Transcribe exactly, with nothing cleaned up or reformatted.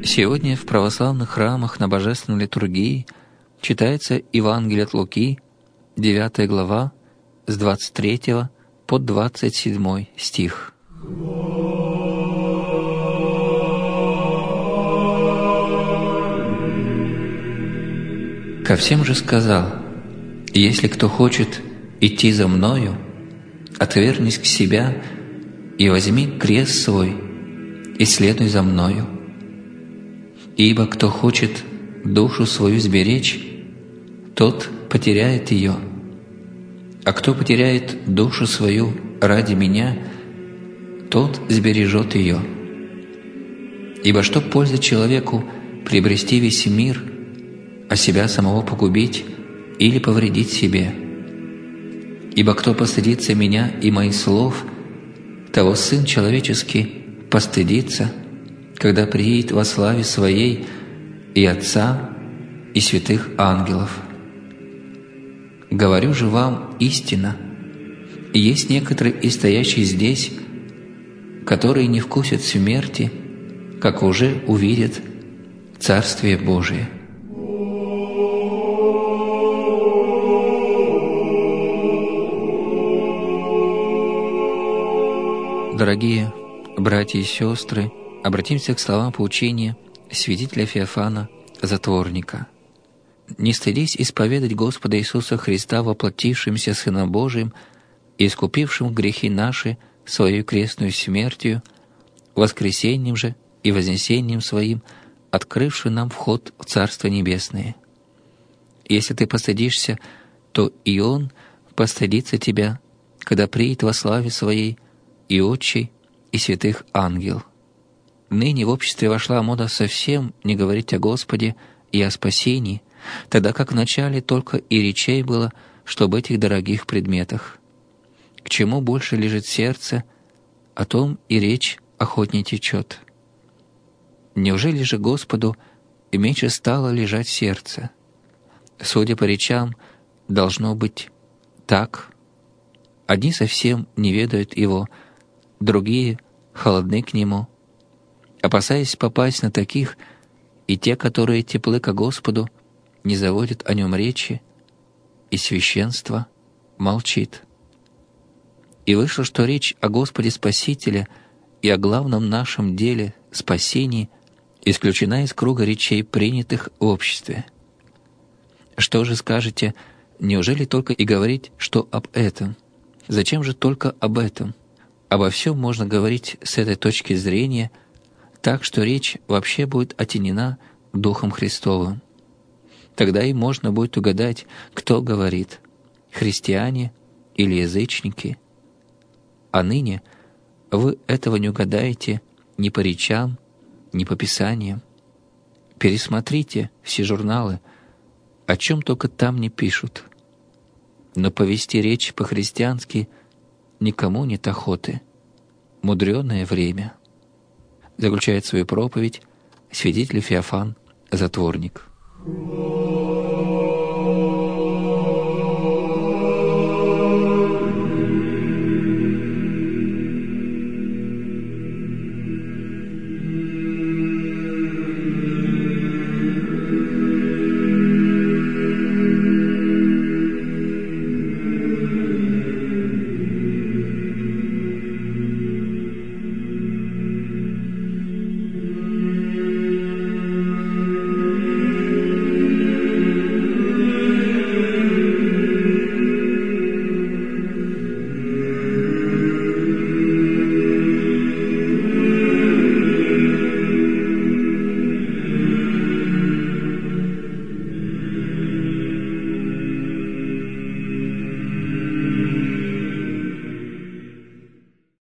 Сегодня в православных храмах на Божественной литургии читается Евангелие от Луки, девятая глава, с двадцать третьего по двадцать седьмой стих. «Ко всем же сказал: если кто хочет идти за Мною, отвернись к себя и возьми крест свой, и следуй за Мною. Ибо кто хочет душу свою сберечь, тот потеряет ее, а кто потеряет душу свою ради Меня, тот сбережет ее. Ибо что польза человеку приобрести весь мир, а себя самого погубить или повредить себе? Ибо кто постыдится Меня и Моих слов, того Сын Человеческий постыдится, когда приедет во славе Своей и Отца, и святых ангелов. Говорю же вам истинно, есть некоторые из стоящих здесь, которые не вкусят смерти, как уже увидят Царствие Божие». Дорогие братья и сестры, обратимся к словам поучения святителя Феофана Затворника. «Не стыдись исповедать Господа Иисуса Христа, воплотившимся Сыном Божиим и искупившим грехи наши Своей крестную смертью, воскресением же и вознесением Своим, открывшим нам вход в Царство Небесное. Если ты постыдишься, то и Он постыдится тебя, когда приедет во славе Своей и Отчей, и святых ангел. Ныне в обществе вошла мода совсем не говорить о Господе и о спасении, тогда как вначале только и речей было, что об этих дорогих предметах. К чему больше лежит сердце, о том и речь охотнее течет. Неужели же Господу меньше стало лежать сердце? Судя по речам, должно быть так. Одни совсем не ведают Его, другие холодны к Нему. Опасаясь попасть на таких, и те, которые теплы ко Господу, не заводят о Нем речи, и священство молчит. И вышло, что речь о Господе Спасителе и о главном нашем деле — спасении — исключена из круга речей, принятых в обществе. Что же скажете, неужели только и говорить, что об этом? Зачем же только об этом? Обо всем можно говорить с этой точки зрения, так что речь вообще будет оттенена Духом Христовым. Тогда и можно будет угадать, кто говорит — христиане или язычники. А ныне вы этого не угадаете ни по речам, ни по Писаниям. Пересмотрите все журналы, о чем только там не пишут. Но повести речь по-христиански никому нет охоты. Мудреное время. Заключает свою проповедь святитель Феофан Затворник.